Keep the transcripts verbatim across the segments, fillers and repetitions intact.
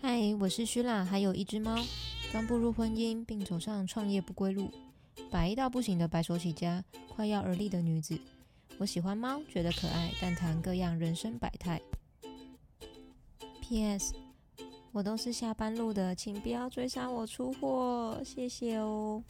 嗨，我是徐啦，还有一只猫，刚步入婚姻并走上创业不归路，白到不行的白手起家，快要而立的女子。我喜欢猫，觉得可爱，但谈各样人生百态。P S 我都是下班路的，请不要追杀我出货，谢谢哦。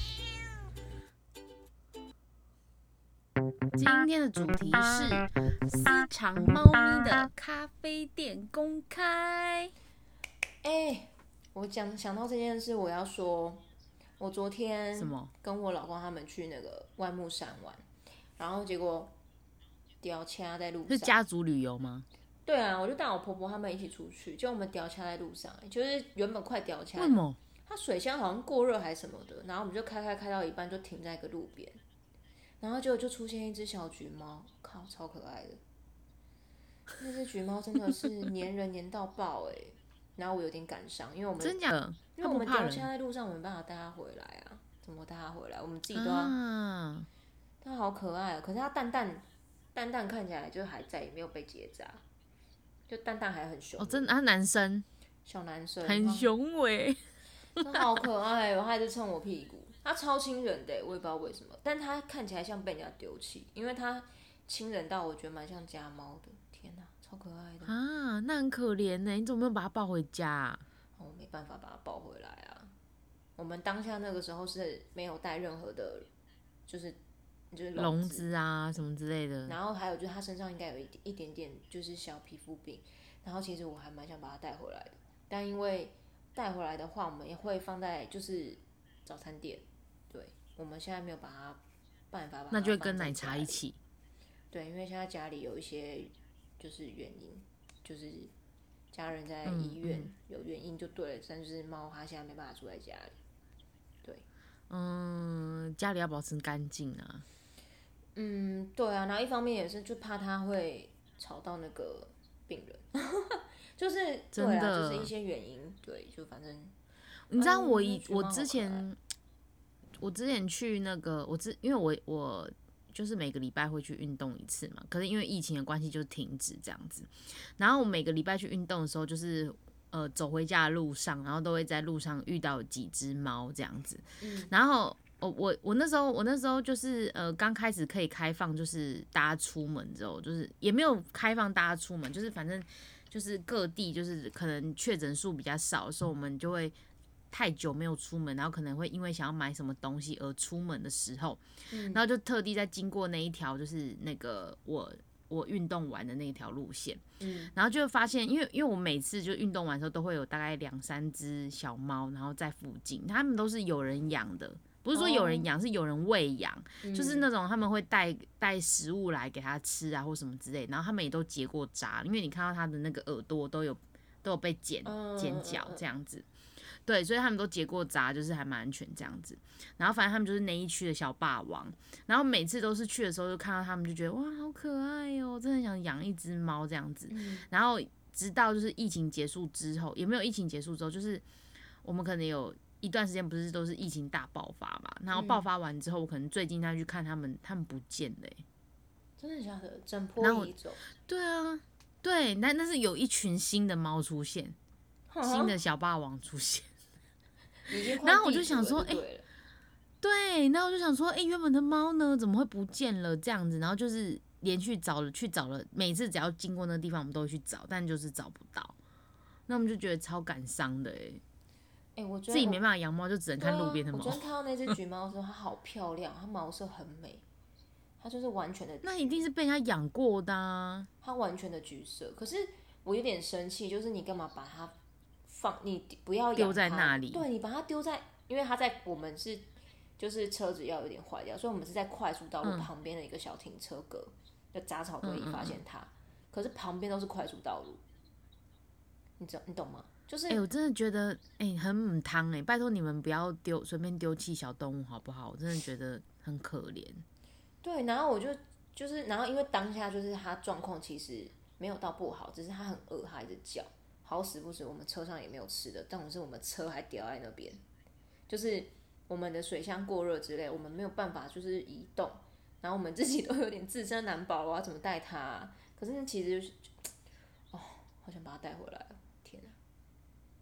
今天的主题是私藏猫咪的咖啡店公开。 哎、欸，我讲想到这件事，我要说，我昨天什么？ 跟我老公他们去那个万木山玩，然后结果掉掐在路上。 是家族旅游吗？ 对啊，我就带我婆婆他们一起出去，就我们掉掐在路上，就是原本快掉掐。 为什么？ 它水箱好像过热还是什么的，然后我们就开开开到一半就停在一个路边，然后结果就出现一只小橘猫，靠，超可爱的。那只橘猫真的是黏人黏到爆哎、欸，然后我有点感伤，因为我们真假的？ 因为我们掉掐在路上，我没办法带它回来啊，怎么带它回来？我们自己都要。 啊、 它好可爱啊，可是它蛋蛋蛋蛋看起来就还在，也没有被结扎。就蛋蛋还很凶哦，真的，他男生， 小男生， 很雄伟， 他好可爱哦，他一直蹭我屁股，他超亲人的，我也不知道为什么，但他看起来像被人家丢弃，因为他亲人到我觉得蛮像家猫的，天哪，超可爱的啊，那很可怜呢，你怎么没有把他抱回家、啊？ 我、哦、没办法把他抱回来啊，我们当下那个时候是没有带任何的，就是就是笼子啊什么之类的， 然后还有就是他身上应该有一一点点就是小皮肤病，然后其实我还蛮想把他带回来的，但因为带回来的话，我们也会放在就是早餐店，对，我们现在没有把它办法把它那就会跟奶茶一起。 对，因为现在家里有一些就是原因，就是家人在医院有原因就对了，嗯嗯、但是猫它现在没办法住在家里，对， 嗯，家里要保持干净啊。 嗯，对啊，然后一方面也是就怕它会吵到那个病人，就是对啊，就是一些原因，对，就反正你知道我以、 嗯、 我之前我之前去那个我之因为我我就是每个礼拜会去运动一次嘛，可是因为疫情的关系就停止这样子，然后我每个礼拜去运动的时候就是呃走回家的路上，然后都会在路上遇到几只猫这样子，嗯、然后。我我我那时候我那时候就是呃刚开始可以开放，就是大家出门之后，就是也没有开放大家出门，就是反正就是各地就是可能确诊数比较少的时候，我们就会太久没有出门，然后可能会因为想要买什么东西而出门的时候，嗯、然后就特地在经过那一条就是那个我我运动完的那一条路线，嗯、然后就发现，因为因为我每次就运动完的时候都会有大概两三只小猫，然后在附近，他们都是有人养的。不是说有人养， oh. 是有人喂养，嗯、就是那种他们会带带食物来给它吃啊，或什么之类，然后他们也都结过扎，因为你看到它的那个耳朵都有都有被剪剪角这样子，对，所以他们都结过扎，就是还蛮安全这样子。然后反正他们就是那一区的小霸王，然后每次都是去的时候就看到他们就觉得哇好可爱哦，真的想养一只猫这样子。嗯、然后直到就是疫情结束之后，也没有疫情结束之后，就是我们可能有。一段时间不是都是疫情大爆发嘛，然后爆发完之后，我可能最近再去看他们，他们不见了、欸， 真的假的？整波移走？ 对啊，对，那那是有一群新的猫出现，新的小霸王出现，然后我就想说，哎、欸，对，然后我就想说，哎、欸，原本的猫呢，怎么会不见了？这样子，然后就是连续找了去找了，每次只要经过那个地方，我们都会去找，但就是找不到，那我们就觉得超感伤的、欸，哎。 欸、我觉得自己没办法养猫，就只能看路边的猫。 啊、我昨天看到那只橘猫的时候，它好漂亮，它毛色很美，它就是完全的。 那一定是被人家养过的啊。 它完全的橘色，可是我有点生气，就是你干嘛把它放？你不要丢在那里。 对，你把它丢在，因为它在我们是就是车子要有点坏掉，所以我们是在快速道路旁边的一个小停车格，就杂草堆里发现它。嗯嗯嗯可是旁边都是快速道路，你知道你懂吗？就是， 哎、欸，我真的觉得，哎、欸，很母汤哎，拜托你们不要丢随便丢弃小动物好不好？我真的觉得很可怜。 对，然后我就就是，然后因为当下就是他状况其实没有到不好，只是他很饿，他一直叫，好死不死我们车上也没有吃的，但是我们车还掉在那边，就是我们的水箱过热之类，我们没有办法就是移动，然后我们自己都有点自身难保，我要怎么带他、啊？可是其实、就是，哦，好想把他带回来。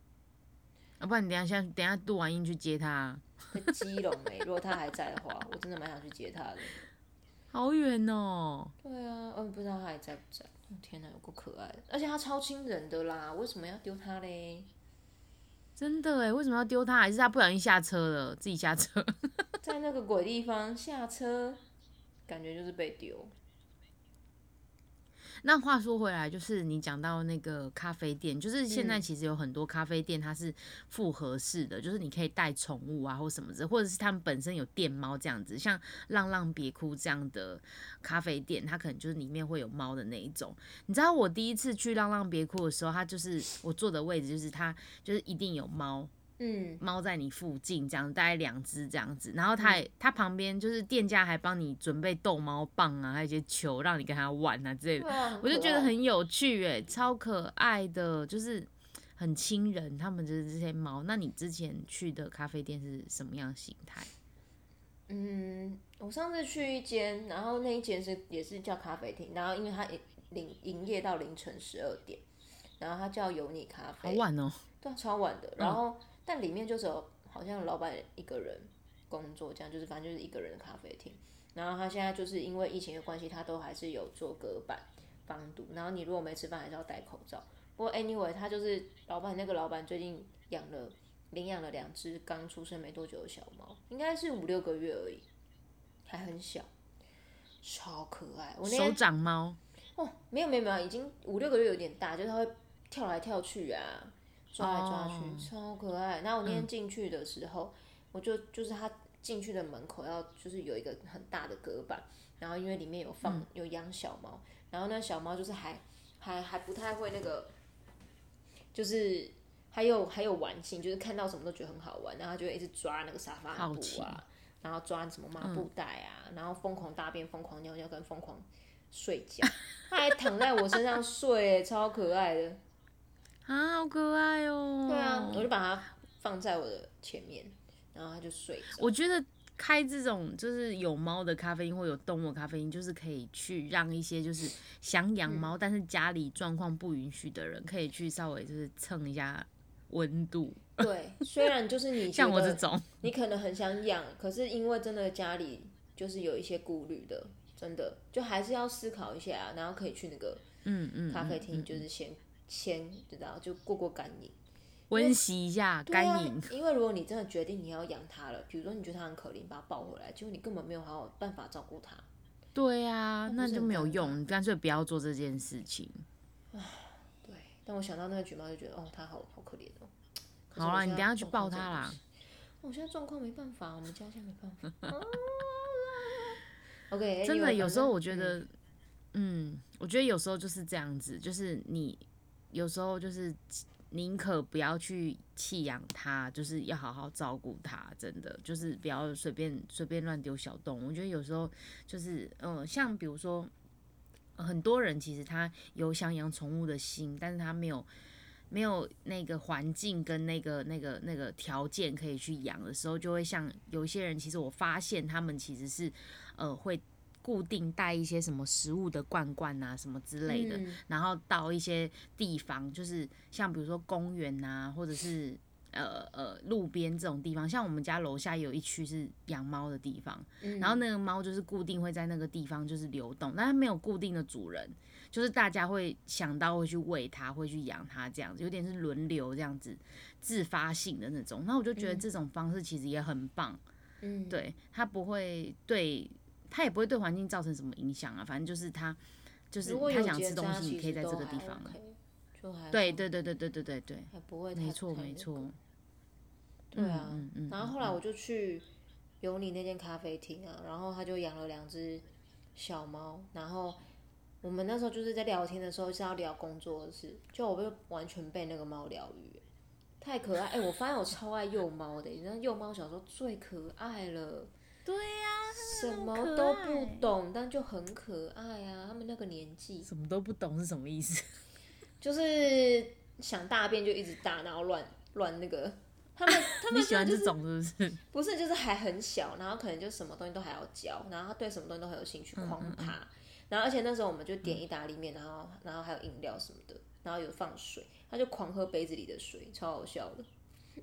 要不然你等一下等一下录完音去接他、啊。 在基隆哎、欸，如果他还在的话，我真的蛮想去接他的。 好远哦。 对啊，嗯，不知道他还在不在。天哪，有够可爱的，而且他超亲人的啦，为什么要丢他嘞？ 真的哎，为什么要丢他？还是他不小心下车了，自己下车？ 在那个鬼地方下车，感觉就是被丢。 那话说回来，就是你讲到那个咖啡店，就是现在其实有很多咖啡店它是复合式的，就是你可以带宠物啊或什么的，或者是他们本身有电猫这样子，像浪浪别哭这样的咖啡店，它可能就是里面会有猫的那一种。你知道我第一次去浪浪别哭的时候，它就是我坐的位置，就是它就是一定有猫。 嗯， 猫在你附近，这样大概两只这样子，然后它也它旁边就是店家还帮你准备逗猫棒啊，还有一些球让你跟它玩啊之类的， 啊、 我就觉得很有趣哎，超可爱的，就是很亲人，他们就是这些猫。那你之前去的咖啡店是什么样的形态？ 嗯，我上次去一间，然后那一间是也是叫咖啡厅，然后因为它营营业到凌晨十二点，然后它叫有你咖啡， 好晚哦， 对，超晚的，然后。嗯但里面就只有好像老板一个人工作，这样就是反正就是一个人的咖啡厅。然后他现在就是因为疫情的关系，他都还是有做隔板防毒。然后你如果没吃饭，还是要戴口罩。不过 anyway， 他就是老板那个老板最近养了领养了两只刚出生没多久的小猫，应该是五六个月而已，还很小，超可爱。我那手掌猫哦，没有没有没有，已经五六个月有点大，就是它会跳来跳去啊。抓来抓去，哦、超可爱。然后我那天进去的时候，嗯、我就就是他进去的门口要就是有一个很大的隔板，然后因为里面有放、嗯、有养小猫，然后那小猫就是还还还不太会那个，就是还有还有玩性，就是看到什么都觉得很好玩，然后他就会一直抓那个沙发布啊，然后抓什么抹布袋啊，嗯、然后疯狂大便、疯狂尿尿跟疯狂睡觉，他还躺在我身上睡，超可爱的。 啊，好可爱哦！ 对啊，我就把它放在我的前面，然后它就睡着。 我觉得开这种就是有猫的咖啡厅或有动物的咖啡厅，就是可以去让一些就是想养猫、嗯、但是家里状况不允许的人，可以去稍微就是蹭一下温度。 对，虽然就是你像我这种， 你可能很想养，可是因为真的家里就是有一些顾虑的，真的就还是要思考一下，然后可以去那个嗯嗯咖啡厅，就是先。先知道就过过干瘾， 温习一下干瘾、 啊。因为如果你真的决定你要养它了，比如说你觉得它很可怜，把它抱回来，结果你根本没有好好办法照顾它。 对啊，那就没有用，你干脆不要做这件事情。 对，但我想到那个橘猫就觉得，哦，它好好可怜哦。 好啦，你等一下去抱它啦。 我现在状况没办法，我们家现在没办法。OK， 真的有时候我觉得，嗯，嗯我觉得有时候就是这样子，就是你。有时候就是宁可不要去弃养它，就是要好好照顾它，真的就是不要随便随便乱丢小动物。我觉得有时候就是嗯，像比如说很多人其实他有想养宠物的心，但是他没有没有那个环境跟那个那个那个条件可以去养的时候，就会像有一些人，其实我发现他们其实是呃会。固定带一些什么食物的罐罐啊，什么之类的，嗯、然后到一些地方，就是像比如说公园啊，或者是呃呃路边这种地方。像我们家楼下有一区是养猫的地方，嗯、然后那个猫就是固定会在那个地方就是流动，但它没有固定的主人，就是大家会想到会去喂它，会去养它这样子，有点是轮流这样子自发性的那种。那我就觉得这种方式其实也很棒，嗯，对，它不会对。它也不会对环境造成什么影响啊，反正就是它，就是它想吃东西，你可以在这个地方。 就还对对对对对对对对， 还不会太没错没错。 对啊，嗯嗯、然后后来我就去有你那间咖啡厅啊，然后他就养了两只小猫，然后我们那时候就是在聊天的时候是要聊工作的事，就我被完全被那个猫疗愈，太可爱。哎、欸，我发现我超爱幼猫的，你知道幼猫小时候最可爱了。 对呀、啊， 什么都不懂，但就很可爱啊！他们那个年纪， 什么都不懂是什么意思？ 就是想大便就一直大，然后乱乱那个。他们他们、就是、 你喜欢这种是不是？ 不是，就是还很小，然后可能就什么东西都还要教，然后他对什么东西都很有兴趣，狂爬。嗯嗯嗯然后而且那时候我们就点意大利面，然后然后还有饮料什么的，然后有放水，他就狂喝杯子里的水，超好笑的。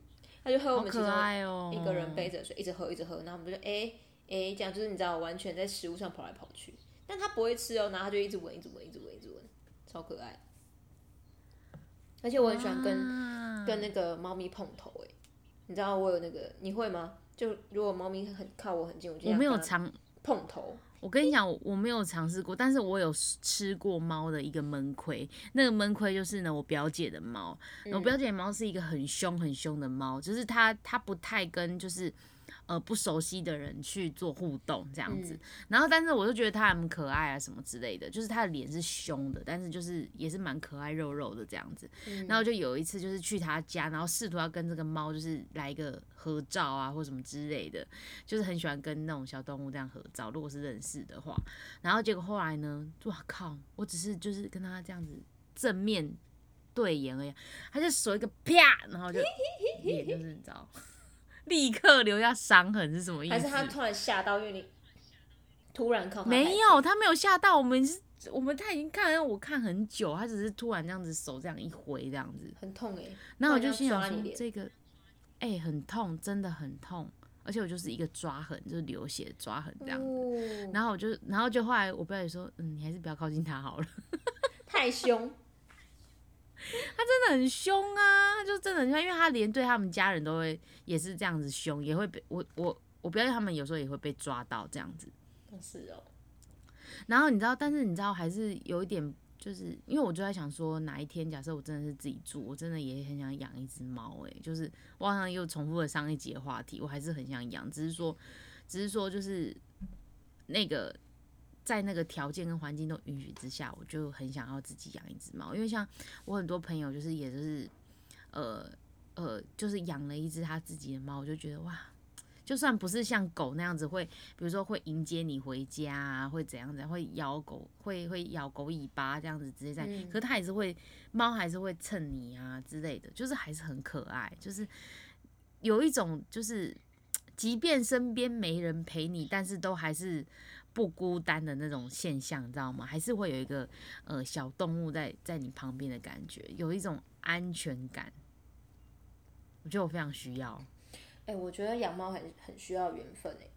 他就喝我们其中好可爱哦一个人背着水，一直喝一直喝，然后我们就哎哎、欸欸、这样，就是你知道完全在食物上跑来跑去，但他不会吃哦，然后他就一直闻一直闻一直闻一直闻，超可爱。而且我很喜欢跟跟那个猫咪碰头哎、欸，你知道我有那个你会吗？就如果猫咪很靠我很近，我就我没有尝碰头。 我跟你讲，我没有尝试过，但是我有吃过猫的一个闷亏。那个闷亏就是呢，我表姐的猫，嗯、我表姐的猫是一个很凶很凶的猫，就是它它不太跟就是呃不熟悉的人去做互动这样子。嗯、然后，但是我就觉得它很可爱啊什么之类的，就是它的脸是凶的，但是就是也是蛮可爱肉肉的这样子。嗯、然后就有一次就是去他家，然后试图要跟这个猫就是来一个合照啊或什么之类的，就是很喜欢跟那种小动物这样合照，如果是认识的话。然后结果后来呢，哇靠，我只是就是跟他这样子正面对眼而已，他就手一个啪，然后就脸就是你知道立刻留下伤痕是什么意思？ 还是他突然吓到，因为你突然靠他？ 没有，他没有吓到，我们是我们他已经看我看很久，他只是突然这样子手这样一挥这样子， 很痛哎、欸。 然后我就心想说这个哎、欸、很痛，真的很痛。而且我就是一个抓痕，就是流血的抓痕这样子，哦、然后我就，然后就后来我表姐说，嗯，你还是不要靠近他好了， 太凶， 他真的很凶啊，他就真的很凶，因为他连对他们家人都会也是这样子凶，也会被我我我表姐他们有时候也会被抓到这样子， 是哦， 然后你知道，但是你知道还是有一点。就是因为我就在想说，哪一天假设我真的是自己住，我真的也很想养一只猫哎，就是我好像又重复了上一集的话题，我还是很想养，只是说，只是说就是那个在那个条件跟环境都允许之下，我就很想要自己养一只猫，因为像我很多朋友就是也就是呃呃就是养了一只他自己的猫，我就觉得哇。就算不是像狗那样子会，比如说会迎接你回家啊，会怎样怎样，会咬狗，会会咬狗尾巴这样子直接在，嗯、可是它还是会，猫还是会蹭你啊之类的，就是还是很可爱，就是有一种就是，即便身边没人陪你，但是都还是不孤单的那种现象，你知道吗？还是会有一个呃小动物在在你旁边的感觉，有一种安全感，我觉得我非常需要。 哎、欸，我觉得养猫很很需要缘分哎、欸。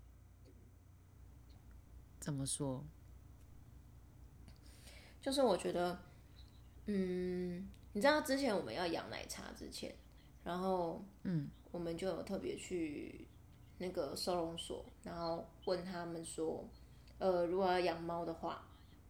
怎么说？ 就是我觉得，嗯，你知道之前我们要养奶茶之前，然后嗯，我们就有特别去那个收容所，然后问他们说，呃，如果要养猫的话，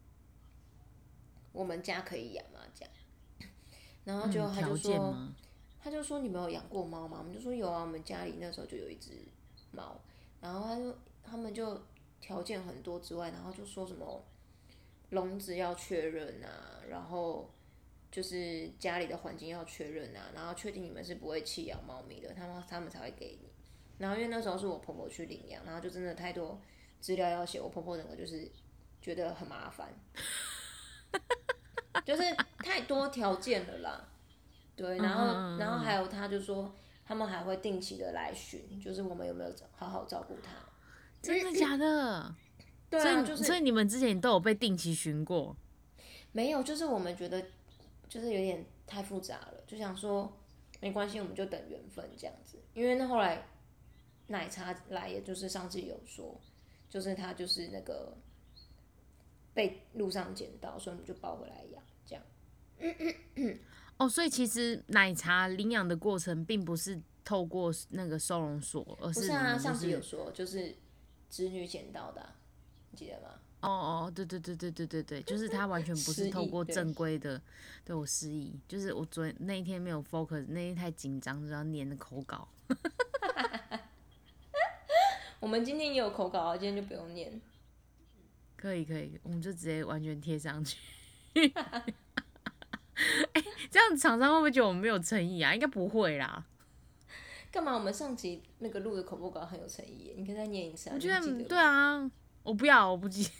我们家可以养吗？这样，然后就他就说。嗯他就说你们有养过猫吗？我们就说有啊，我们家里那时候就有一只猫。然后他就他们就条件很多之外，然后就说什么笼子要确认啊，然后就是家里的环境要确认啊，然后确定你们是不会弃养猫咪的，他们他们才会给你。然后因为那时候是我婆婆去领养，然后就真的太多资料要写，我婆婆整个就是觉得很麻烦，就是太多条件了啦。对，然后，嗯、然后还有他就说，他们还会定期的来巡，就是我们有没有好好照顾他。 真的假的？ 对啊，就是所以你们之前都有被定期巡过？ 没有，就是我们觉得就是有点太复杂了，就想说没关系，我们就等缘分这样子。因为那后来奶茶来，也就是上次有说，就是他就是那个被路上捡到，所以我们就抱回来养这样。嗯嗯嗯哦，所以其实奶茶领养的过程并不是透过那个收容所，而是、就是、不是啊，上次有说就是侄女捡到的、啊，你记得吗？ 哦哦，对对对对对对对，就是他完全不是透过正规的， 对, 对我失忆，就是我昨天那一天没有 focus， 那一天太紧张，就要念的口稿。 我们今天也有口稿啊，今天就不用念。 可以可以，我们就直接完全贴上去。欸、这样厂商会不会觉得我们没有诚意啊？应该不会啦。 干嘛？我们上集那个录的口播稿很有诚意耶，你可以再念一次啊。 我觉得对啊，我不要，我不记。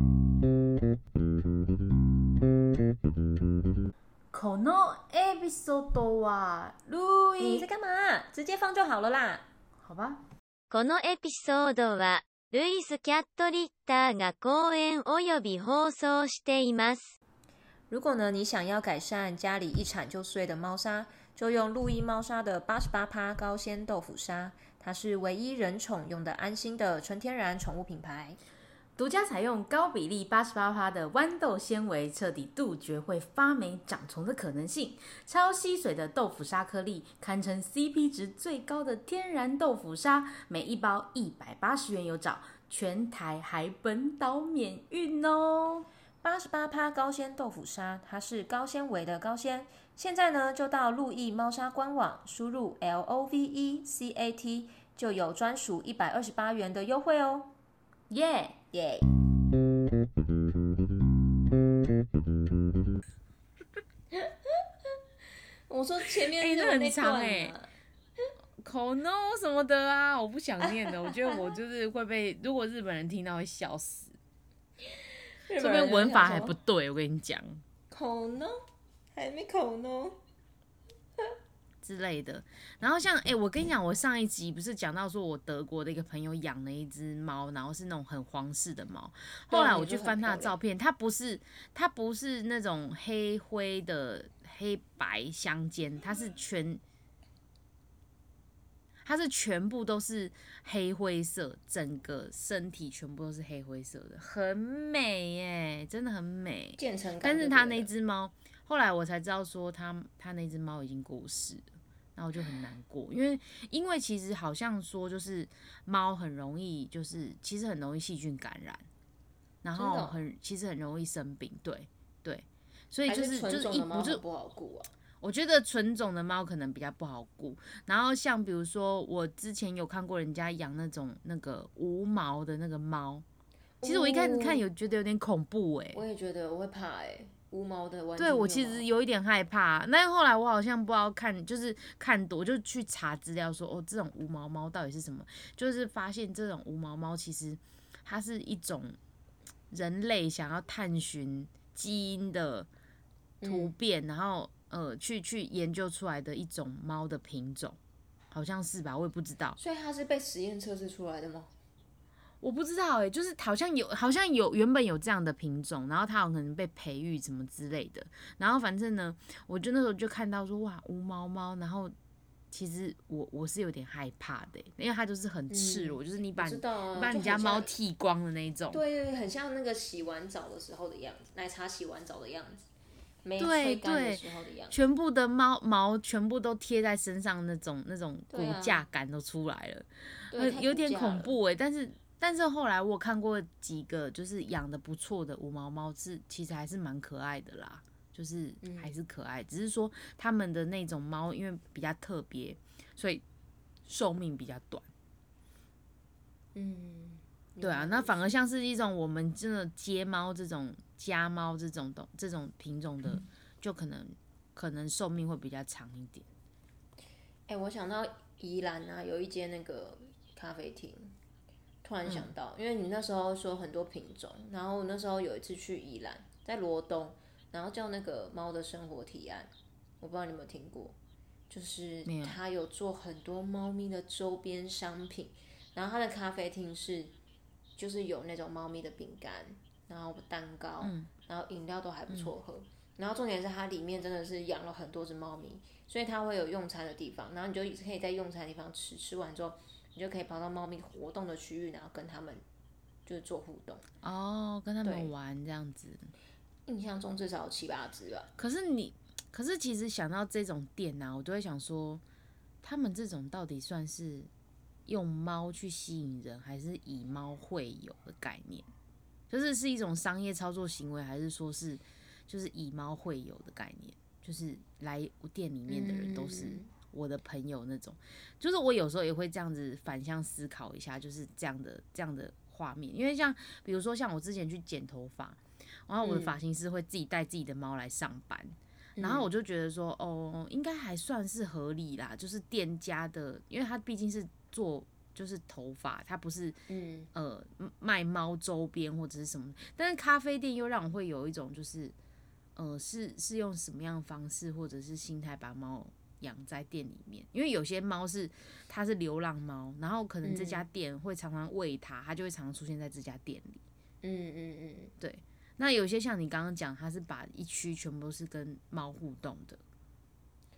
このエピソードはルイ。你在干嘛？直接放就好了啦。好吧。 このエピソードはルイスキャットリッターが講演および放送しています。 如果呢，你想要改善家里一产就碎的猫砂， 就用路易猫砂的 百分之八十八 高纤豆腐砂，它是唯一人宠用的安心的纯天然宠物品牌。 独家采用高比例 百分之八十八 的豌豆纤维，彻底杜绝会发霉长虫的可能性。超吸水的豆腐砂颗粒，堪称 C P 值最高的天然豆腐砂，每一包一百八十元有找，全台还本岛免运哦。 百分之八十八 高纤豆腐砂，它是高纤维的高纤。现在呢，就到路易猫砂官网输入 L O V E C A T， 就有专属一百二十八元的优惠哦。 耶耶！我说前面欸、 那很长哎、 欸，口 no 什么的啊，我不想念的。我觉得我就是会被，如果日本人听到会笑死。这边文法还不对，我跟你讲。 口 no 还没口 no。 之类的，然后像哎、欸，我跟你讲，我上一集不是讲到说我德国的一个朋友养了一只猫，然后是那种很皇室的猫。后来我去翻他的照片，它不是它不是那种黑灰的黑白相间，它是全它是全部都是黑灰色，整个身体全部都是黑灰色的，很美耶，真的很美。 渐层感。 但是它那只猫，后来我才知道说它它那只猫已经过世了。然后我就很难过，因为因为其实好像说就是猫很容易就是其实很容易细菌感染，然后很、哦、其实很容易生病，对对，所以就是就是一不就不好顾啊。 我觉得纯种的猫可能比较不好顾，然后像比如说我之前有看过人家养那种那个无毛的那个猫，其实我一开始看有觉得有点恐怖哎、欸， 我也觉得我会怕哎、欸。无毛的完全没有毛， 对我其实有一点害怕，但是后来我好像不知道看，就是看多，我就去查资料说，哦，这种无毛猫到底是什么？就是发现这种无毛猫其实它是一种人类想要探寻基因的突变，嗯、然后呃去去研究出来的一种猫的品种，好像是吧？我也不知道。 所以它是被实验测试出来的吗？ 我不知道哎、欸，就是好像有，好像有原本有这样的品种，然后它有可能被培育什么之类的，然后反正呢，我就那时候就看到说哇无毛猫，然后其实我我是有点害怕的、欸，因为它就是很赤裸，嗯、就是你把你、啊、你把你家猫剃光的那一种， 对对，很像那个洗完澡的时候的样子，奶茶洗完澡的样子，没吹干的时候的样子， 全部的猫毛全部都贴在身上，那种那种骨架感都出来了， 对啊、 有点恐怖哎、欸，但是。但是后来我看过几个就是养的不错的无毛猫，是其实还是蛮可爱的啦，就是还是可爱，嗯、只是说他们的那种猫因为比较特别，所以寿命比较短。 嗯， 对啊，那反而像是一种我们真的街猫这种家猫这种的这种品种的，嗯、就可能可能寿命会比较长一点。 哎、欸，我想到宜兰啊，有一间那个咖啡厅。突然想到，因为你那时候说很多品种，然后那时候有一次去宜兰，在罗东，然后叫那个猫的生活提案，我不知道你有没有听过，就是他有做很多猫咪的周边商品，然后他的咖啡厅是就是有那种猫咪的饼干，然后蛋糕，嗯、然后饮料都还不错喝，嗯、然后重点是它里面真的是养了很多只猫咪，所以它会有用餐的地方，然后你就可以在用餐的地方吃，吃完之后。你就可以跑到猫咪活动的区域，然后跟他们就是做互动哦，跟他们玩这样子。 印象中至少有七八只吧。 可是你，可是其实想到这种店啊，我都会想说，他们这种到底算是用猫去吸引人，还是以猫会友的概念？就是是一种商业操作行为，还是说是就是以猫会友的概念？就是来店里面的人都是。嗯我的朋友那种，就是我有时候也会这样子反向思考一下，就是这样的这样的画面。因为像比如说像我之前去剪头发，然后我的发型师会自己带自己的猫来上班，嗯、然后我就觉得说，哦，应该还算是合理啦。就是店家的，因为他毕竟是做就是头发，他不是嗯呃卖猫周边或者是什么，但是咖啡店又让我会有一种就是呃是是用什么样的方式或者是心态把猫。养在店里面，因为有些猫是它是流浪猫，然后可能这家店会常常喂它，它就会常常出现在这家店里。 嗯嗯嗯， 对。那有些像你刚刚讲，它是把一区全部都是跟猫互动的。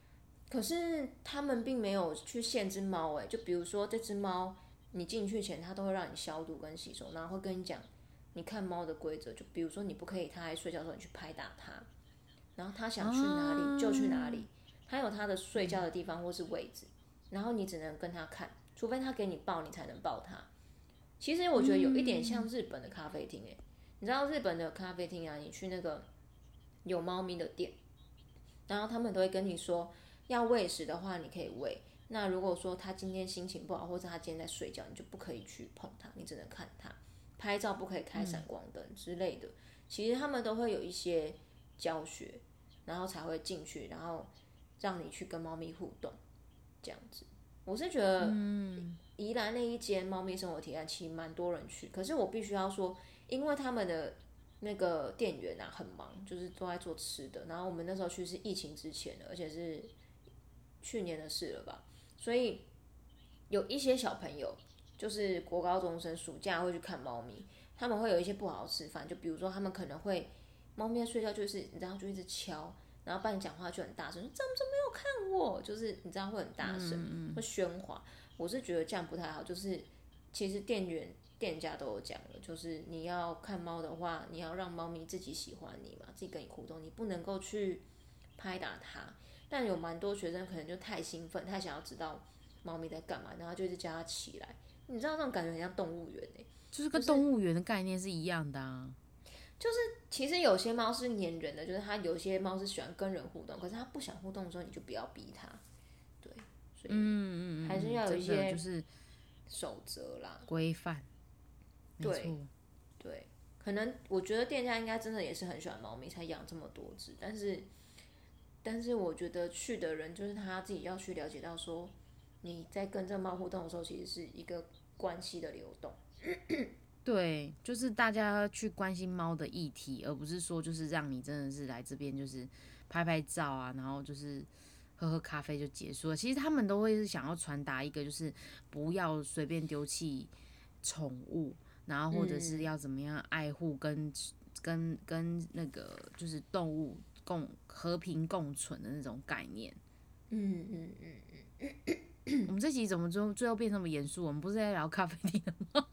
可是他们并没有去限制猫，哎，就比如说这只猫，你进去前它都会让你消毒跟洗手，然后会跟你讲，你看猫的规则，就比如说你不可以它在睡觉的时候你去拍打它，然后它想去哪里就去哪里，它有它的睡觉的地方或是位置，然后你只能跟它看，除非它给你抱你才能抱它。其实我觉得有一点像日本的咖啡厅，哎，你知道日本的咖啡厅啊，你去那个有猫咪的店，然后他们都会跟你说，要喂食的话你可以喂，那如果说他今天心情不好，或者他今天在睡觉，你就不可以去碰它，你只能看它。拍照不可以开闪光灯之类的，其实他们都会有一些教学，然后才会进去，然后让你去跟猫咪互动，这样子。我是觉得，宜兰那一间猫咪生活体验其实蛮多人去，可是我必须要说，因为他们的那个店员啊很忙，就是都在做吃的。然后我们那时候去是疫情之前的，而且是去年的事了吧，所以有一些小朋友就是国高中生，暑假会去看猫咪，他们会有一些不好好吃饭，就比如说他们可能会猫咪在睡觉，就是你知道就一直敲，然后伴你讲话就很大声，说怎么怎么没有看我，就是你知道会很大声，会喧哗。我是觉得这样不太好，就是其实店员店家都有讲了，就是你要看猫的话，你要让猫咪自己喜欢你嘛，自己跟你互动，你不能够去拍打它。但有蛮多学生可能就太兴奋，太想要知道猫咪在干嘛，然后就一直叫它起来。你知道那种感觉很像动物园哎、欸， 就是跟动物园的概念是一样的啊。 就是其实有些猫是黏人的，就是它有些猫是喜欢跟人互动，可是它不想互动的时候，你就不要逼它。对，所以还是要有一些就是守则啦， 规范。 对对，可能我觉得店家应该真的也是很喜欢猫咪，才养这么多只。但是但是我觉得去的人就是他自己要去了解到说，你在跟这个猫互动的时候，其实是一个关系的流动。 对，就是大家去关心猫的议题，而不是说就是让你真的是来这边就是拍拍照啊，然后就是喝喝咖啡就结束了。其实他们都会是想要传达一个，就是不要随便丢弃宠物，然后或者是要怎么样爱护跟跟跟那个就是动物共和平共存的那种概念。 嗯嗯嗯嗯。我们这集怎么最后最后变这么严肃？我们不是在聊咖啡厅的吗？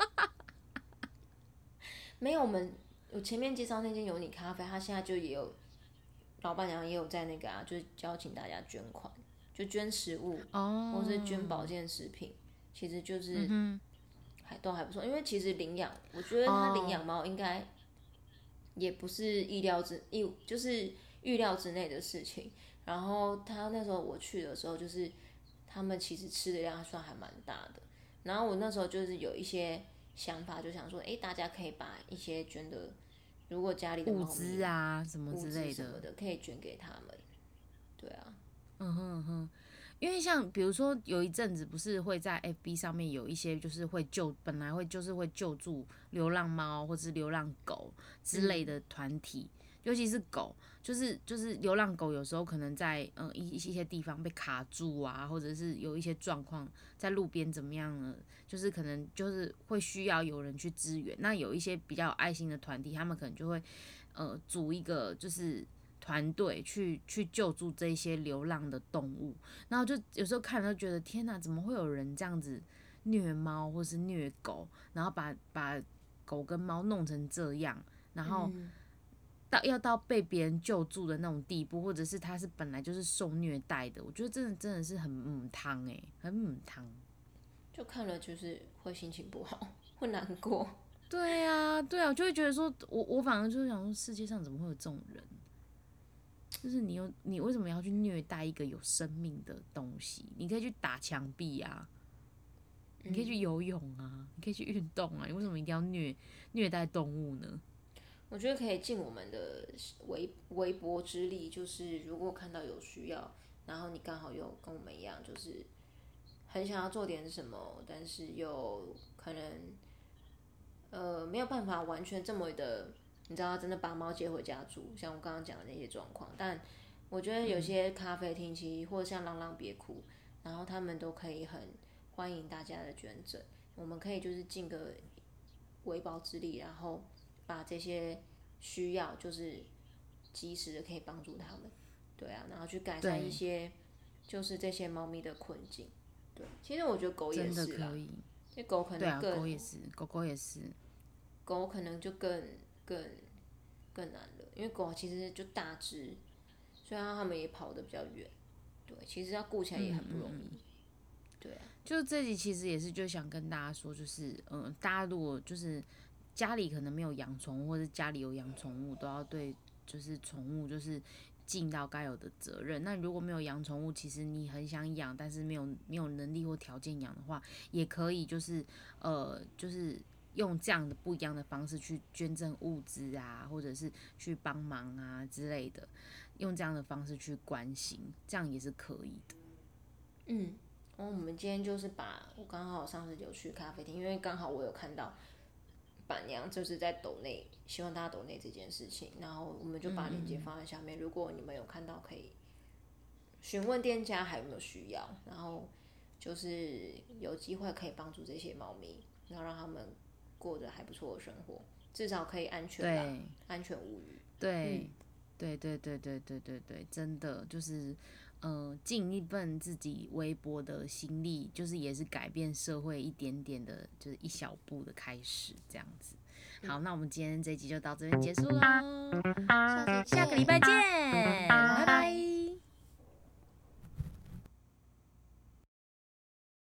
没有，我们我前面介绍那间有你咖啡，他现在就也有老板娘也有在那个啊，就是邀请大家捐款，就捐食物， 哦， 或是捐保健食品，其实就是还都还不错。因为其实领养，我觉得他领养猫应该也不是意料之意，就是预料之内的事情。然后他那时候我去的时候，就是他们其实吃的量算还蛮大的。然后我那时候就是有一些想法，就想说，哎，大家可以把一些捐的，如果家里的物资啊什么之类的， 什么的，可以捐给他们。对啊， 嗯哼嗯哼，因为像比如说有一阵子不是会在 F B 上面有一些就是会救，本来会就是会救助流浪猫或是流浪狗之类的团体。嗯，尤其是狗，就是就是流浪狗，有时候可能在嗯一一些地方被卡住啊，或者是有一些状况在路边怎么样呢？就是可能就是会需要有人去支援。那有一些比较有爱心的团体，他们可能就会呃组一个就是团队去去救助这些流浪的动物。然后就有时候看了就觉得天哪，怎么会有人这样子虐猫或是虐狗，然后把把狗跟猫弄成这样，然后。 嗯到要到被别人救助的那种地步，或者是他是本来就是受虐待的，我觉得真的真的是很母汤哎，很母汤。 就看了就是会心情不好，会难过。 对啊，对啊，我就会觉得说，我我反而就是想说，世界上怎么会有这种人？就是你有你为什么要去虐待一个有生命的东西？你可以去打墙壁啊，你可以去游泳啊，你可以去运动啊，你为什么一定要虐虐待动物呢？ 我觉得可以尽我们的微微薄之力，就是如果看到有需要，然后你刚好又跟我们一样，就是很想要做点什么，但是又可能呃没有办法完全这么的，你知道，真的把猫接回家住，像我刚刚讲的那些状况。但我觉得有些咖啡厅其实或者像浪浪别哭，然后他们都可以很欢迎大家的捐赠，我们可以就是尽个微薄之力，然后。把这些需要就是及时的可以帮助他们，对啊，然后去改善一些就是这些猫咪的困境。对，其实我觉得狗也真的是啦， 可以。 因为狗可对啊， 能更， 狗也是，狗狗也是。 狗可能就更更更难了，因为狗其实就大只，虽然它们也跑得比较远，对，其实要顾起来也很不容易。嗯嗯嗯对啊， 就这集其实也是就想跟大家说，就是嗯、呃，大家如果就是家里可能没有养宠物，或者家里有养宠物，都要对就是宠物就是尽到该有的责任。那如果没有养宠物，其实你很想养，但是没有没有能力或条件养的话，也可以就是呃就是用这样的不一样的方式去捐赠物资啊，或者是去帮忙啊之类的，用这样的方式去关心，这样也是可以的。 嗯。然后我们今天就是把我刚好上次有去咖啡厅，因为刚好我有看到板娘就是在抖内，希望大家抖内这件事情，然后我们就把链接放在下面。嗯嗯如果你们有看到，可以询问店家还有没有需要，然后就是有机会可以帮助这些猫咪，然后让他们过得还不错的生活，至少可以安全啦，安全无虞。 对。 嗯对对对对对对对，真的就是，呃，尽一份自己微薄的心力，就是也是改变社会一点点的，就是一小步的开始，这样子。好，那我们今天这一集就到这边结束喽， 下集见下个礼拜见，拜拜。